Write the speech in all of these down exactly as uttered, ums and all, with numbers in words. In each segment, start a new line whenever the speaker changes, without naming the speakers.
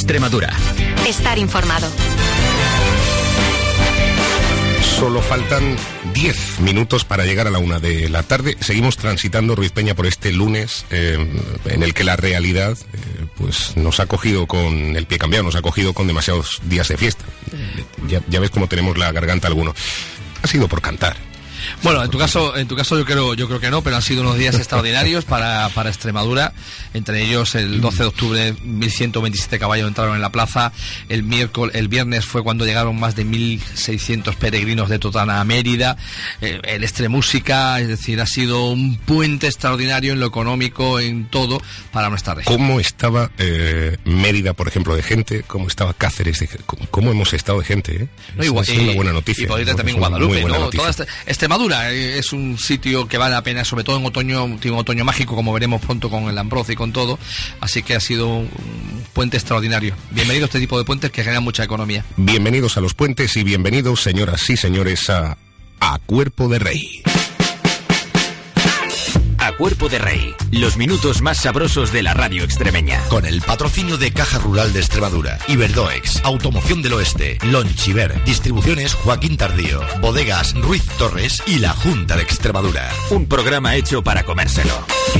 Extremadura.
Estar informado.
Solo faltan diez minutos para llegar a la una de la tarde. Seguimos transitando, Ruiz Peña, por este lunes eh, en el que la realidad eh, pues nos ha cogido con el pie cambiado, nos ha cogido con demasiados días de fiesta. Ya, ya ves cómo tenemos la garganta alguno. Ha sido por cantar.
Bueno, en tu caso, en tu caso yo creo, yo creo que no, pero han sido unos días extraordinarios para, para Extremadura. Entre ellos, el doce de octubre, mil ciento veintisiete caballos entraron en la plaza. El miércoles, el viernes fue cuando llegaron más de mil seiscientos peregrinos de Totana a Mérida. Eh, el Extremúsica, es decir, ha sido un puente extraordinario en lo económico, en todo, para nuestra región.
¿Cómo estaba eh, Mérida, por ejemplo, de gente? ¿Cómo estaba Cáceres? De, ¿cómo, ¿Cómo hemos estado de gente? Eh?
No, igual,
es una buena noticia.
Y por ahí también Guadalupe, ¿no? Toda esta, Extremadura es un sitio que vale la pena, sobre todo en otoño, tiene un otoño mágico, como veremos pronto con el Ambroz y con todo, así que ha sido un puente extraordinario. Bienvenido a este tipo de puentes que generan mucha economía.
Bienvenidos a los puentes y bienvenidos, señoras y señores, a A Cuerpo de Rey.
A Cuerpo de Rey, los minutos más sabrosos de la radio extremeña.
Con el patrocinio de Caja Rural de Extremadura, Iberdoex, Automoción del Oeste, Lonchiver, Distribuciones Joaquín Tardío, Bodegas Ruiz Torres y la Junta de Extremadura.
Un programa hecho para comérselo.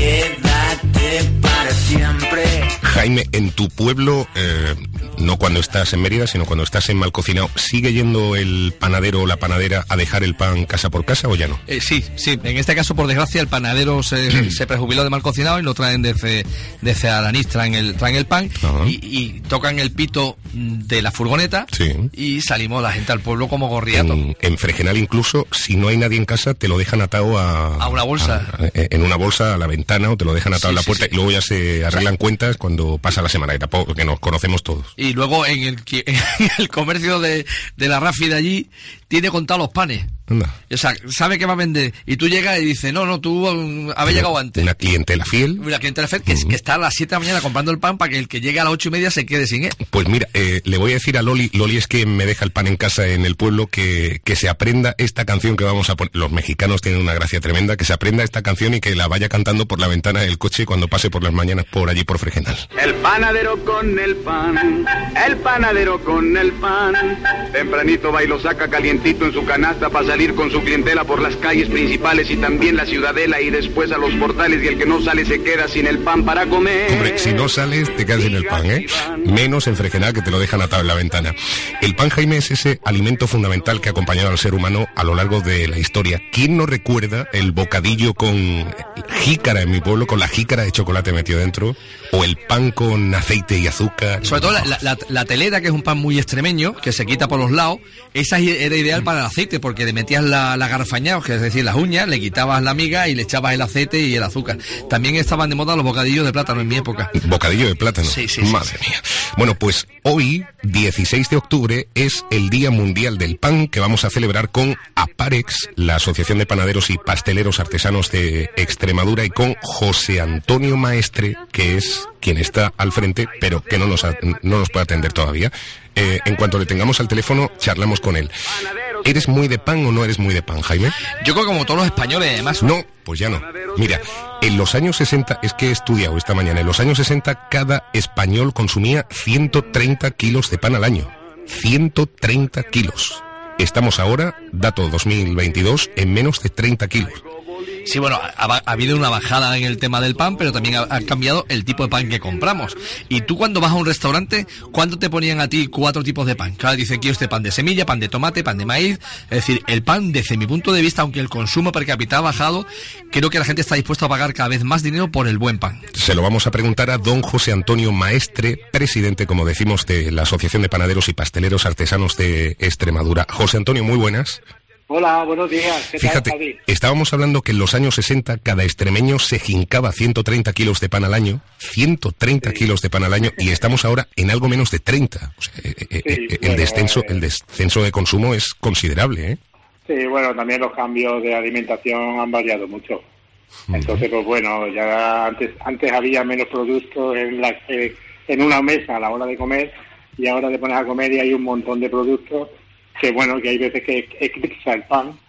Quédate para siempre.
Jaime, en tu pueblo, eh, no cuando estás en Mérida, sino cuando estás en Malcocinao, ¿sigue yendo el panadero o la panadera a dejar el pan casa por casa o ya no?
Eh, sí, sí. En este caso, por desgracia, el panadero se, se prejubiló de Malcocinao y lo traen desde, desde Alanís, traen el, traen el pan y, y tocan el pito de la furgoneta,
sí,
y salimos la gente al pueblo como gorriato.
En, en Fregenal incluso, si no hay nadie en casa, te lo dejan atado a...
A una bolsa.
A, a, en una bolsa a la ventana o te lo dejan atado, sí, a la puerta, sí, sí, y luego ya se arreglan, o sea, cuentas cuando pasa la semana, y tampoco, que nos conocemos todos.
Y luego en el, en el comercio de, de la Rafi de allí tiene contado los panes.
Anda.
O sea, sabe que va a vender. Y tú llegas y dices, no, no, tú um, habéis llegado antes.
Una clientela fiel.
Una clientela fiel que, uh-huh. que está a las siete de la mañana comprando el pan para que el que llegue a las ocho y media se quede sin él.
Pues mira, eh, le voy a decir a Loli, Loli es que me deja el pan en casa en el pueblo, que, que se aprenda esta canción que vamos a poner. Los mexicanos tienen una gracia tremenda, que se aprenda esta canción y que la vaya cantando por la ventana del coche cuando pase por las mañanas por allí por Fregenal.
El panadero con el pan, el panadero con el pan, tempranito va y lo saca calientito en su canasta para salir con su clientela por las calles principales y también la ciudadela y después a los portales, y el que no sale se queda sin el pan para comer.
Hombre, si no sales te quedas sin el pan, ¿eh? Menos en Fregenal, que te lo dejan atado en la ventana. El pan, Jaime, es ese alimento fundamental que ha acompañado al ser humano a lo largo de la historia. ¿Quién no recuerda el bocadillo con jícara en mi pueblo, con la jícara de chocolate metido dentro? O el pan con aceite y azúcar.
Sobre todo la, la, la telera, que es un pan muy extremeño, que se quita por los lados. Esa era ideal para el aceite, porque le metías la, la garrafañados, que es decir, las uñas, le quitabas la miga y le echabas el aceite y el azúcar. También estaban de moda los bocadillos de plátano en mi época.
¿Bocadillo de plátano?
Sí, sí,
Madre
sí,
mía. Bueno, pues hoy, dieciséis de octubre, es el Día Mundial del Pan, que vamos a celebrar con APAREX, la Asociación de Panaderos y Pasteleros Artesanos de Extremadura, y con José Antonio Maestre, que es quien está al frente, pero que no nos, ha, no nos puede atender todavía. Eh, en cuanto le tengamos al teléfono, charlamos con él. ¿Eres muy de pan o no eres muy de pan, Jaime?
Yo creo que como todos los españoles, además.
No, pues ya no. Mira, en los años sesenta, es que he estudiado esta mañana, en los años sesenta cada español consumía ciento treinta kilos de pan al año. ciento treinta kilos. Estamos ahora, dato dos mil veintidós, en menos de treinta kilos.
Sí, bueno, ha, ha habido una bajada en el tema del pan, pero también ha, ha cambiado el tipo de pan que compramos. Y tú, cuando vas a un restaurante, ¿cuándo te ponían a ti cuatro tipos de pan? Claro, dicen, quiero este pan de semilla, pan de tomate, pan de maíz. Es decir, el pan, desde mi punto de vista, aunque el consumo per cápita ha bajado, creo que la gente está dispuesta a pagar cada vez más dinero por el buen pan.
Se lo vamos a preguntar a don José Antonio Maestre, presidente, como decimos, de la Asociación de Panaderos y Pasteleros Artesanos de Extremadura. José Antonio, muy buenas.
Hola, buenos días. ¿Qué
Fíjate,
tal, Javi?
Estábamos hablando que en los años sesenta cada extremeño se jincaba ciento treinta kilos de pan al año, ciento treinta sí. kilos de pan al año, y estamos ahora en algo menos de treinta. O sea, eh, sí, eh, el, bueno, descenso, eh, el descenso de consumo es considerable, ¿eh?
Sí, bueno, también los cambios de alimentación han variado mucho. Entonces, pues bueno, ya antes antes había menos productos en, la, eh, en una mesa a la hora de comer, y ahora te pones a comer y hay un montón de productos que, bueno, que hay veces que eclipsa el pan,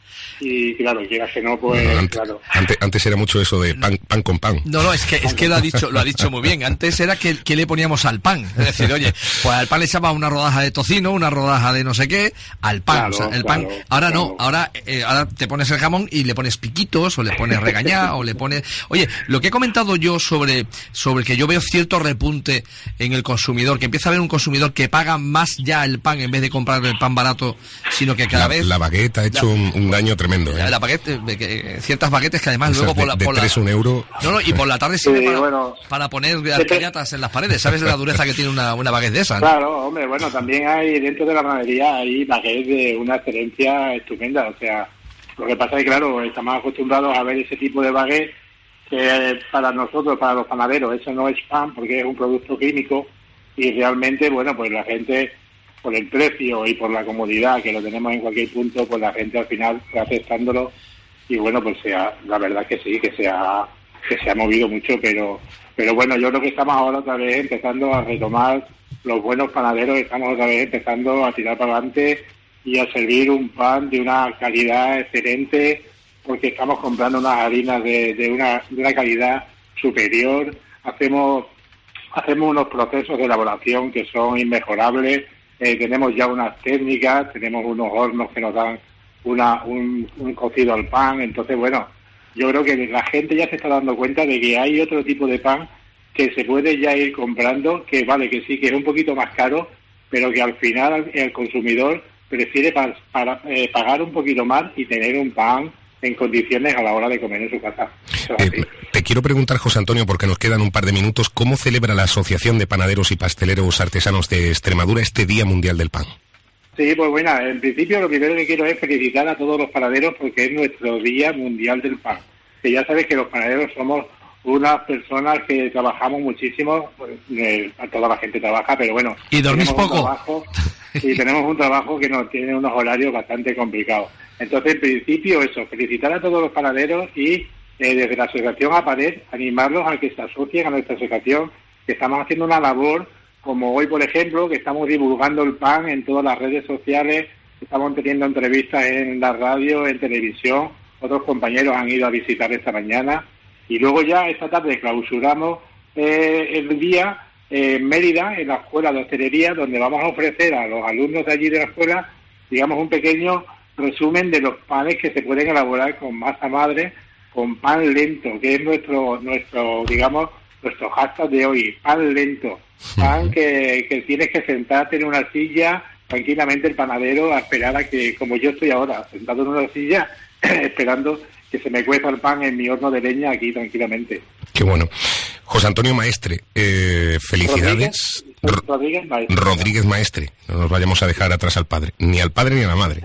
y claro, quieras que no, pues
antes,
claro.
Antes, antes era mucho eso de pan, pan con pan.
No, no, es que es que lo ha dicho, lo ha dicho muy bien. Antes era que, que le poníamos al pan. Es decir, oye, pues al pan le echaba una rodaja de tocino, una rodaja de no sé qué, al pan.
Claro,
o sea, el pan.
claro,
ahora
claro.
no, ahora, eh, ahora te pones el jamón y le pones piquitos, o le pones regañá, o le pones. Oye, lo que he comentado yo sobre, sobre que yo veo cierto repunte en el consumidor, que empieza a haber un consumidor que paga más ya el pan en vez de comprar el pan barato, sino que cada
la,
vez.
La baguette ha hecho la, un, un daño tremendo, ¿eh?
La baguette, eh, ciertas baguettes que además
Esas
luego por
de,
la.
de
Por
tres
la,
un euro.
No, no, y por la tarde sirve
sí,
para,
bueno,
para poner alcañatas en las paredes. ¿Sabes la dureza que tiene una, una baguette de esa? ¿no?
Claro, hombre, bueno, también hay dentro de la panadería hay baguettes de una excelencia estupenda. O sea, lo que pasa es que, claro, estamos acostumbrados a ver ese tipo de baguette que para nosotros, para los panaderos, eso no es pan porque es un producto químico y realmente, bueno, pues la gente, por el precio y por la comodidad que lo tenemos en cualquier punto, pues la gente al final va aceptándolo y bueno, pues sea, la verdad que sí, que se ha, que se ha movido mucho, pero pero bueno, yo creo que estamos ahora otra vez empezando a retomar los buenos panaderos, estamos otra vez empezando a tirar para adelante y a servir un pan de una calidad excelente, porque estamos comprando unas harinas de, de, una, de una calidad superior, hacemos hacemos unos procesos de elaboración que son inmejorables, eh, tenemos ya unas técnicas, tenemos unos hornos que nos dan una un, un cocido al pan, entonces bueno, yo creo que la gente ya se está dando cuenta de que hay otro tipo de pan que se puede ya ir comprando, que vale, que sí, que es un poquito más caro, pero que al final el consumidor prefiere pa, para, eh, pagar un poquito más y tener un pan en condiciones a la hora de comer en su casa.
Eh, te quiero preguntar, José Antonio, porque nos quedan un par de minutos, ¿cómo celebra la Asociación de Panaderos y Pasteleros Artesanos de Extremadura este Día Mundial del Pan?
Sí, pues bueno, en principio lo primero que quiero es felicitar a todos los panaderos porque es nuestro Día Mundial del Pan. Que ya sabes que los panaderos somos unas personas que trabajamos muchísimo, pues, eh, toda la gente trabaja, pero bueno...
¿Y dormís poco?
Trabajo, y tenemos un trabajo que nos tiene unos horarios bastante complicados. Entonces, en principio, eso, felicitar a todos los panaderos y eh, desde la asociación APADER animarlos a que se asocien a nuestra asociación, que estamos haciendo una labor, como hoy, por ejemplo, que estamos divulgando el pan en todas las redes sociales, estamos teniendo entrevistas en la radio, en televisión, otros compañeros han ido a visitar esta mañana, y luego ya esta tarde clausuramos eh, el día eh, en Mérida, en la Escuela de Hostelería, donde vamos a ofrecer a los alumnos de allí de la escuela, digamos, un pequeño resumen de los panes que se pueden elaborar con masa madre, con pan lento, que es nuestro, nuestro digamos, nuestro hashtag de hoy, pan lento. Pan que, que tienes que sentarte en una silla, tranquilamente el panadero, a esperar a que, como yo estoy ahora, sentado en una silla, esperando que se me cueza el pan en mi horno de leña aquí tranquilamente.
Qué bueno. José Antonio Maestre, eh, felicidades.
Rodríguez, Rodríguez Maestre.
Rodríguez Maestre, no nos vayamos a dejar atrás al padre, ni al padre ni a la madre.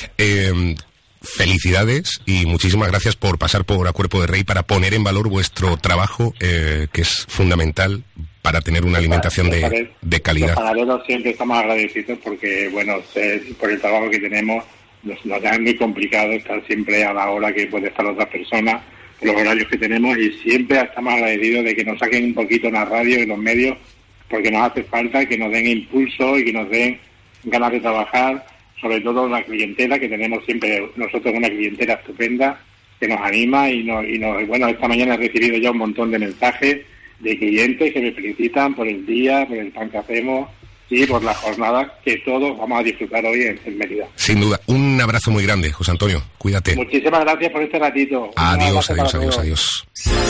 Eh, felicidades y muchísimas gracias por pasar por A Cuerpo de Rey para poner en valor vuestro trabajo, eh, que es fundamental para tener una alimentación de, de calidad.
Los panaderos siempre estamos agradecidos porque, bueno, por el trabajo que tenemos, nos, nos es muy complicado estar siempre a la hora que puede estar otras personas, los horarios que tenemos, y siempre estamos agradecidos de que nos saquen un poquito en la radio y en los medios, porque nos hace falta que nos den impulso y que nos den ganas de trabajar, sobre todo la clientela, que tenemos siempre nosotros una clientela estupenda, que nos anima y nos, y nos, bueno, esta mañana he recibido ya un montón de mensajes de clientes que me felicitan por el día, por el pan que hacemos y por la jornada que todos vamos a disfrutar hoy en, en Mérida.
Sin duda, un abrazo muy grande, José Antonio, cuídate.
Muchísimas gracias por este ratito.
Adiós, adiós, adiós, adiós.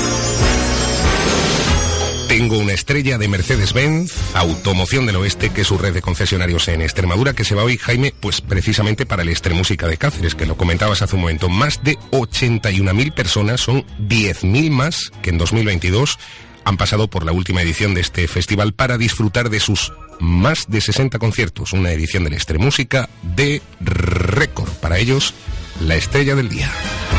Tengo una estrella de Mercedes-Benz, Automoción del Oeste, que es su red de concesionarios en Extremadura, que se va hoy, Jaime, pues precisamente para el Extremúsica de Cáceres, que lo comentabas hace un momento. Más de ochenta y una mil personas, son diez mil más que en dos mil veintidós, han pasado por la última edición de este festival para disfrutar de sus más de sesenta conciertos, una edición de la Extremúsica de récord. Para ellos, la estrella del día.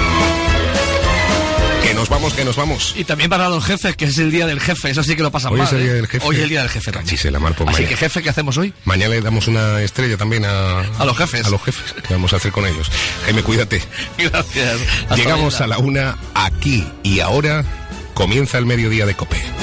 Que nos vamos, que nos vamos.
Y también para los jefes, que es el día del jefe, eso sí que lo pasan
hoy
mal.
Es el día
¿eh?
del jefe.
Hoy es el día del jefe también.
Cachise la mar por
Así
mañana.
que, jefe, ¿qué hacemos hoy?
Mañana le damos una estrella también a...
A los jefes.
A los jefes, ¿qué vamos a hacer con ellos? Jaime, cuídate.
Gracias. Hasta
Llegamos
mañana.
a la una, aquí y ahora comienza el mediodía de COPE.